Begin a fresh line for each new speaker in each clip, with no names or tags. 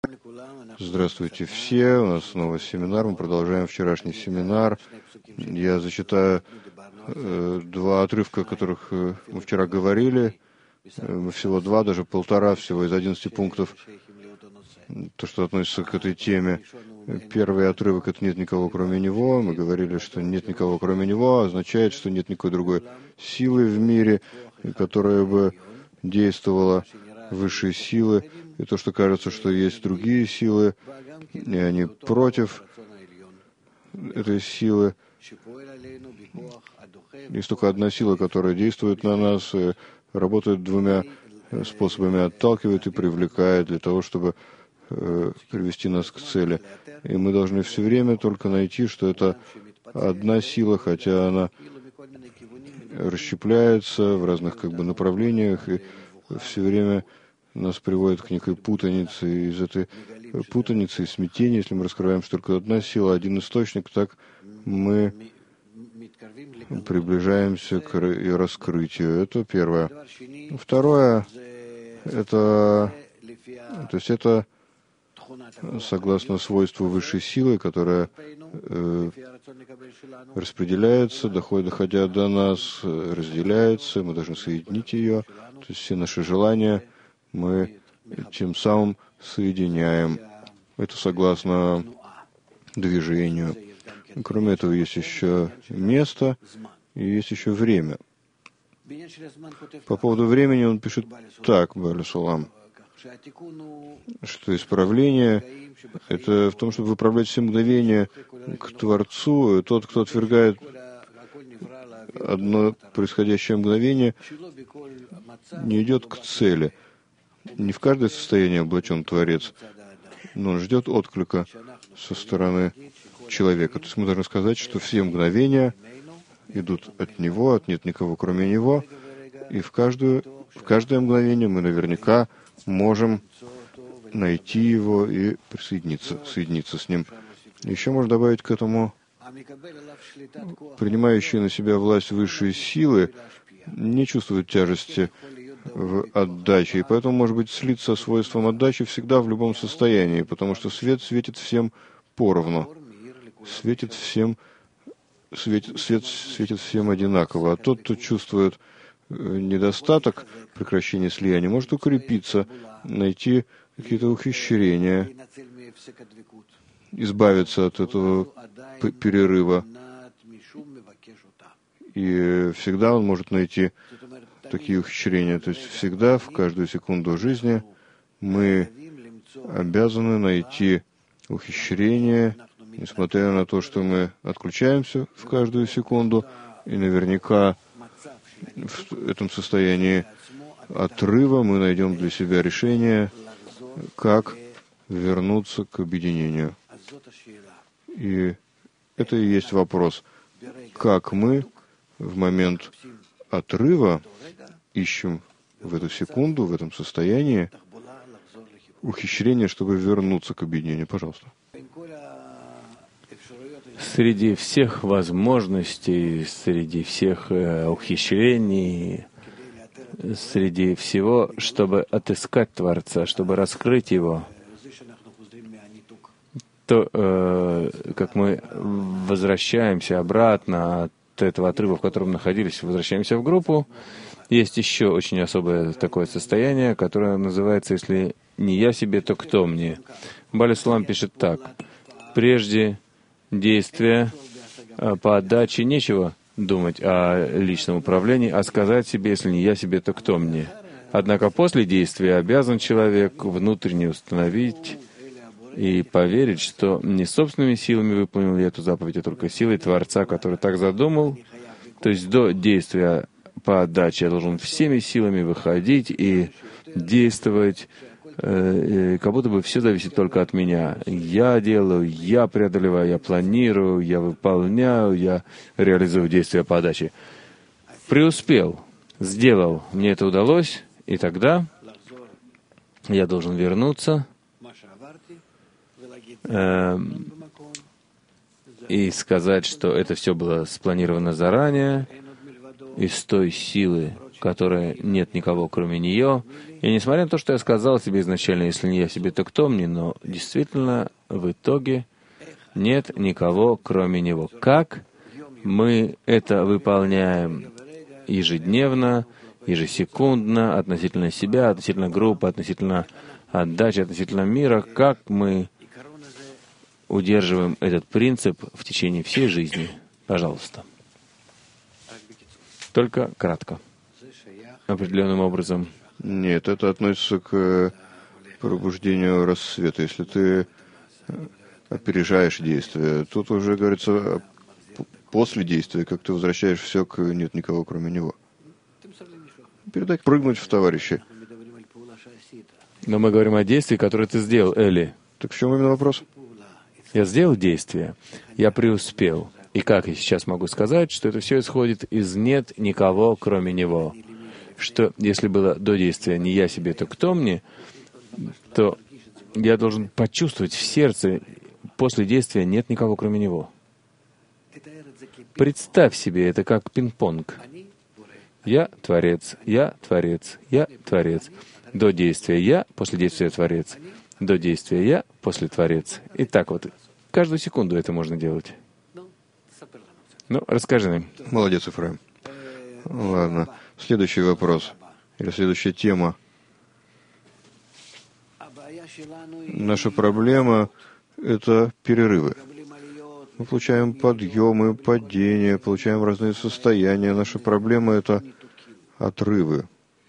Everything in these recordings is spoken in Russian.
Здравствуйте все, у нас снова семинар, мы продолжаем вчерашний семинар. Я зачитаю два отрывка, о которых мы вчера говорили, всего два, даже полтора, всего из 11 пунктов, то, что относится к этой теме. Первый отрывок — это «нет никого, кроме него». Мы говорили, что «нет никого, кроме него» означает, что нет никакой другой силы в мире, которая бы действовала, высшие силы, и то, что кажется, что есть другие силы, и они против этой силы. Есть только одна сила, которая действует на нас, и работает двумя способами: отталкивает и привлекает для того, чтобы привести нас к цели. И мы должны все время только найти, что это одна сила, хотя она расщепляется в разных направлениях, и все время нас приводит к некой путанице. И из этой путаницы и смятения, если мы раскрываем, что только одна сила, один источник, так мы приближаемся к ее раскрытию. Это первое. Второе, это согласно свойству высшей силы, которая распределяется, доходя до нас, разделяется, мы должны соединить ее. То есть все наши желания мы тем самым соединяем. Это согласно движению. Кроме этого, есть еще место и есть еще время. По поводу времени он пишет так, Бааль Сулам, что исправление — это в том, чтобы выправлять все мгновения к Творцу. И тот, кто отвергает одно происходящее мгновение, не идет к цели. Не в каждое состояние облачен Творец, но он ждет отклика со стороны человека. То есть мы должны сказать, что все мгновения идут от Него, нет никого, кроме Него, и в каждое мгновение мы наверняка можем найти Его и соединиться с Ним. Еще можно добавить к этому: принимающие на себя власть высшие силы не чувствуют тяжести в отдаче, и поэтому, может быть, слиться свойством отдачи всегда в любом состоянии, потому что свет светит всем поровну, свет светит всем одинаково. А тот, кто чувствует недостаток прекращения слияния, может укрепиться, найти какие-то ухищрения, избавиться от этого перерыва. И всегда он может найти такие ухищрения. То есть всегда, в каждую секунду жизни, мы обязаны найти ухищрения, несмотря на то, что мы отключаемся в каждую секунду, и наверняка в этом состоянии отрыва мы найдем для себя решение, как вернуться к объединению. И это и есть вопрос, как мы в момент отрыва ищем в эту секунду, в этом состоянии, ухищрение, чтобы вернуться к объединению. Пожалуйста.
Среди всех возможностей, среди всех ухищрений, среди всего, чтобы отыскать Творца, чтобы раскрыть Его, то, как мы возвращаемся обратно от этого отрыва, в котором находились, возвращаемся в группу, есть еще очень особое такое состояние, которое называется «если не я себе, то кто мне?». Бааль Сулам пишет так: прежде действия по отдаче нечего думать о личном управлении, а сказать себе: если не я себе, то кто мне? Однако после действия обязан человек внутренне установить и поверить, что не собственными силами выполнил я эту заповедь, а только силой Творца, который так задумал. То есть до действия по отдаче я должен всеми силами выходить и действовать, как будто бы все зависит только от меня. Я делаю, я преодолеваю, я планирую, я выполняю, я реализую действия по отдаче. Преуспел, сделал, мне это удалось, и тогда я должен вернуться и сказать, что это все было спланировано заранее, из той силы которая нет никого, кроме нее. И несмотря на то, что я сказал тебе изначально, если не я себе, то кто мне? Но действительно, в итоге нет никого, кроме него. Как мы это выполняем ежедневно, ежесекундно, относительно себя, относительно группы, относительно отдачи, относительно мира, как мы удерживаем этот принцип в течение всей жизни. Пожалуйста. Только кратко. Определенным образом.
Нет, это относится к пробуждению рассвета. Если ты опережаешь действие, тут уже говорится после действия, как ты возвращаешь все к «нет никого, кроме него». Передай прыгнуть в товарища.
Но мы говорим о действии, которое ты сделал, Эли.
Так в чем именно вопрос?
Я сделал действие, я преуспел. И как я сейчас могу сказать, что это все исходит из «нет никого, кроме него». Что если было до действия не я себе, то кто мне, то я должен почувствовать в сердце после действия «нет никого, кроме него». Представь себе это как пинг-понг. Я Творец, я Творец, я Творец. До действия я, после действия Творец. До действия я, после Творец. И так вот. Каждую секунду это можно делать. Ну, расскажи нам.
Молодец, Ефраим. Ладно. Следующий вопрос. Или следующая тема. Наша проблема — это перерывы. Мы получаем подъемы, падения, получаем разные состояния. Наша проблема — это отрывы.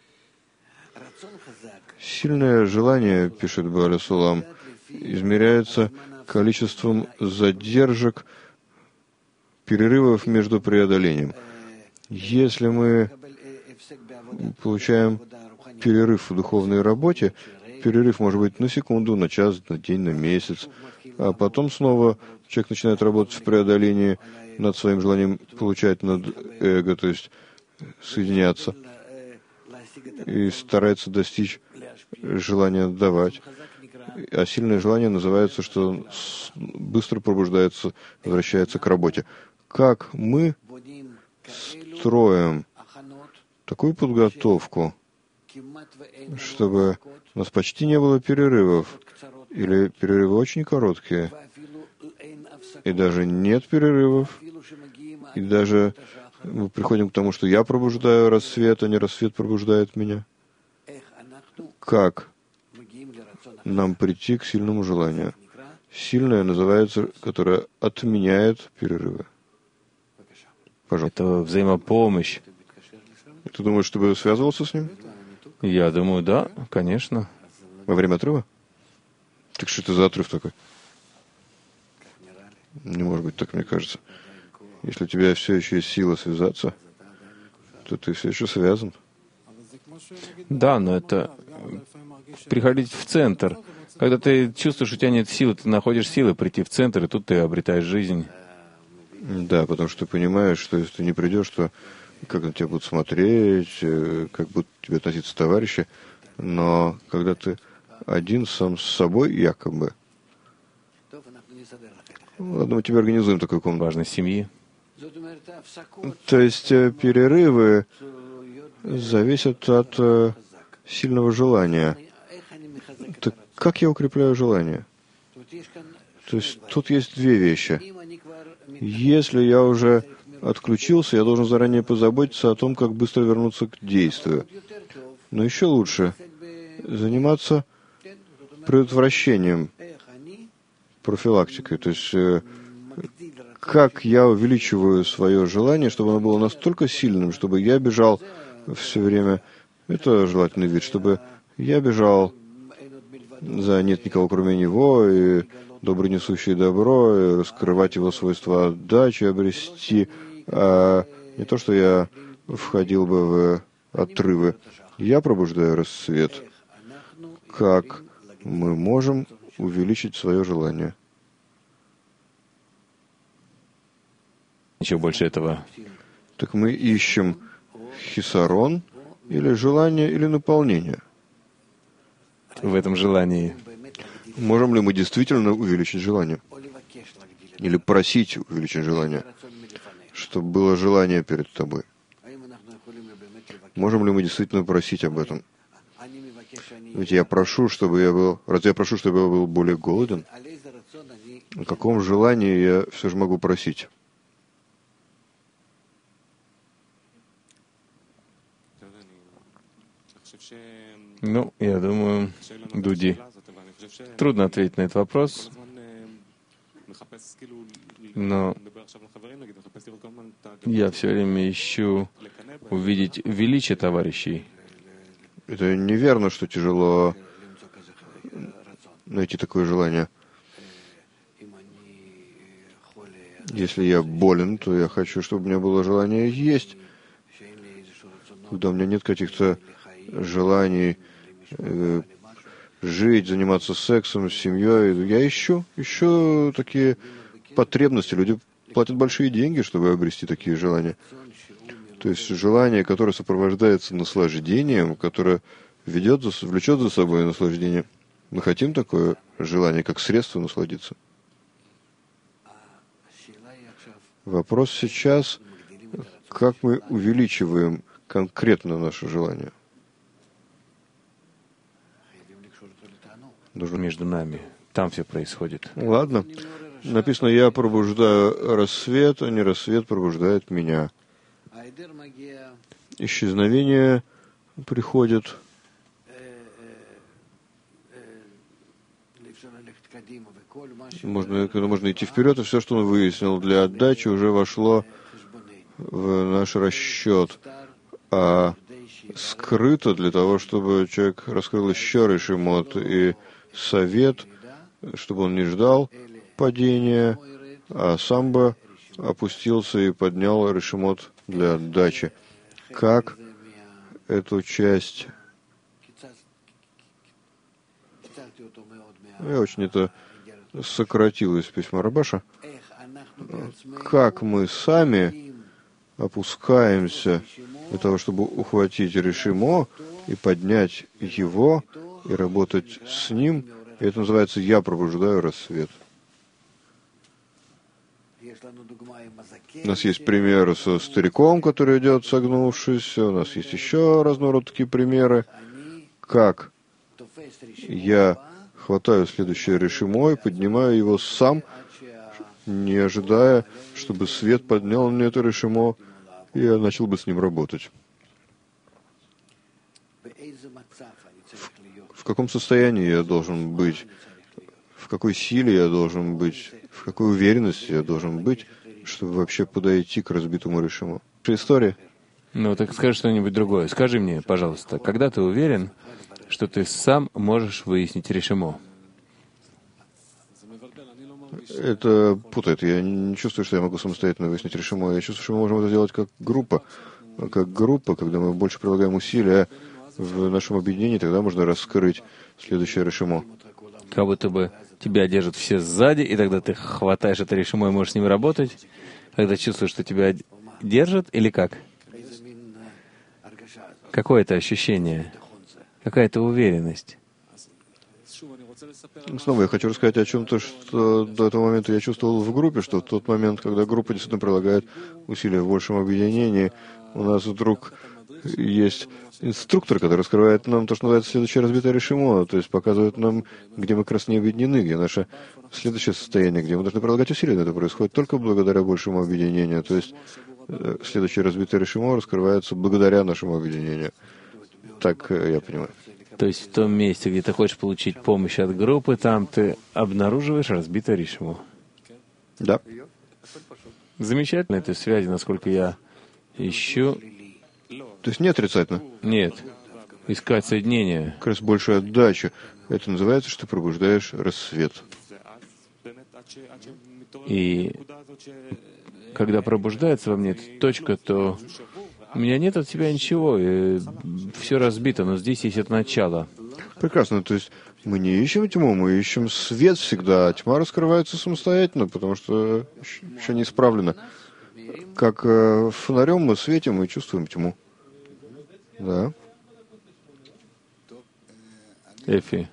Сильное желание, пишет Бааля Сулам, измеряется количеством задержек, перерывов между преодолением. Если мы получаем перерыв в духовной работе, перерыв может быть на секунду, на час, на день, на месяц, а потом снова человек начинает работать в преодолении над своим желанием получать над эго, то есть соединяться, и старается достичь желания отдавать. А сильное желание называется, что он быстро пробуждается, возвращается к работе. Как мы строим такую подготовку, чтобы у нас почти не было перерывов, или перерывы очень короткие, и даже нет перерывов, и даже мы приходим к тому, что я пробуждаю рассвет, а не рассвет пробуждает меня. Как нам прийти к сильному желанию? Сильное называется, которое отменяет перерывы. Пожалуйста.
Это взаимопомощь.
Ты думаешь, что бы связывался с ним?
Я думаю, да, конечно.
Во время отрыва? Так что это за отрыв такой? Не может быть так, мне кажется. Если у тебя все еще есть сила связаться, то ты все еще связан.
Да, но это приходить в центр. Когда ты чувствуешь, у тебя нет силы, ты находишь силы прийти в центр, и тут ты обретаешь жизнь.
Да, потому что ты понимаешь, что если ты не придешь, то как на тебя будут смотреть, как будут к тебе относиться товарищи. Но когда ты один сам с собой, якобы, ладно, мы тебе организуем такую комнату.
Важность семьи.
То есть перерывы зависят от сильного желания. Так как я укрепляю желание? То есть тут есть две вещи. Если я уже отключился, я должен заранее позаботиться о том, как быстро вернуться к действию. Но еще лучше заниматься предотвращением, профилактикой. То есть как я увеличиваю свое желание, чтобы оно было настолько сильным, чтобы я бежал все время, это желательный вид, чтобы я бежал за «нет никого, кроме него», и добрый несущий добро, и раскрывать его свойства отдачи, обрести, а не то, что я входил бы в отрывы. Я пробуждаю рассвет. Как мы можем увеличить свое желание?
Ничего больше этого.
Так мы ищем хисарон, или желание, или наполнение.
В этом желании.
Можем ли мы действительно увеличить желание? Или просить увеличить желание? Чтобы было желание перед тобой. Можем ли мы действительно просить об этом? Ведь я прошу, чтобы я был... Разве я прошу, чтобы я был более голоден? О каком желании я все же могу просить?
Ну, я думаю, Дуди, трудно ответить на этот вопрос, но я все время ищу увидеть величие товарищей.
Это неверно, что тяжело найти такое желание. Если я болен, то я хочу, чтобы у меня было желание есть. Когда у меня нет каких-то желаний жить, заниматься сексом, с семьей, я ищу такие потребности. Люди платят большие деньги, чтобы обрести такие желания. То есть желание, которое сопровождается наслаждением, которое влечет за собой наслаждение. Мы хотим такое желание, как средство насладиться. Вопрос сейчас, как мы увеличиваем конкретно наше желание.
Между нами. Там все происходит.
Ладно. Написано, я пробуждаю рассвет, а не рассвет пробуждает меня. Исчезновение приходит. Можно идти вперед, и все, что он выяснил для отдачи, уже вошло в наш расчет. А скрыто для того, чтобы человек раскрыл еще решимот и совет, чтобы он не ждал падения, а сам бы опустился и поднял решимот для отдачи. Как эту часть... Я очень это сократил из письма Рабаша. Как мы сами опускаемся для того, чтобы ухватить решимо и поднять его, и работать с ним. И это называется «Я пробуждаю рассвет». У нас есть пример со стариком, который идет согнувшись. У нас есть еще разного рода такие примеры. Как я хватаю следующее решимо и поднимаю его сам, не ожидая, чтобы свет поднял мне это решимо, и я начал бы с ним работать. В каком состоянии я должен быть? В какой силе я должен быть? В какой уверенности я должен быть, чтобы вообще подойти к разбитому решимо? История.
Ну, так скажи что-нибудь другое. Скажи мне, пожалуйста, когда ты уверен, что ты сам можешь выяснить решимо?
Это путает. Я не чувствую, что я могу самостоятельно выяснить решимо. Я чувствую, что мы можем это делать как группа. Как группа, когда мы больше прилагаем усилия в нашем объединении, тогда можно раскрыть следующее решимо.
Как будто бы тебя держат все сзади, и тогда ты хватаешь это решимо и можешь с ним работать, когда чувствуешь, что тебя держат, или как? Какое это ощущение? Какая-то уверенность?
Снова я хочу рассказать о чем-то, что до этого момента я чувствовал в группе, что в тот момент, когда группа действительно прилагает усилия в большем объединении, у нас вдруг есть инструктор, который раскрывает нам то, что называется следующее разбитое решимо, то есть показывает нам, где мы как раз не объединены, где наше следующее состояние, где мы должны прилагать усилия. Но это происходит только благодаря большему объединению. То есть следующее разбитое решимо раскрывается благодаря нашему объединению. Так я понимаю.
То есть в том месте, где ты хочешь получить помощь от группы, там ты обнаруживаешь разбитое решимо.
Да.
Замечательно этой связи, насколько я ищу.
То есть не отрицательно?
Нет. Искать соединение.
Как раз большая отдача. Это называется, что ты пробуждаешь рассвет.
И когда пробуждается во мне эта точка, то у меня нет от тебя ничего, и все разбито, но здесь есть это начало.
Прекрасно. То есть мы не ищем тьму, мы ищем свет всегда. А тьма раскрывается самостоятельно, потому что еще не исправлена. Как фонарем мы светим и чувствуем тьму. Да.
Эфи.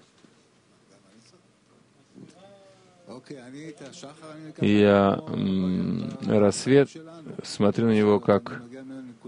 Я рассвет смотрю на него как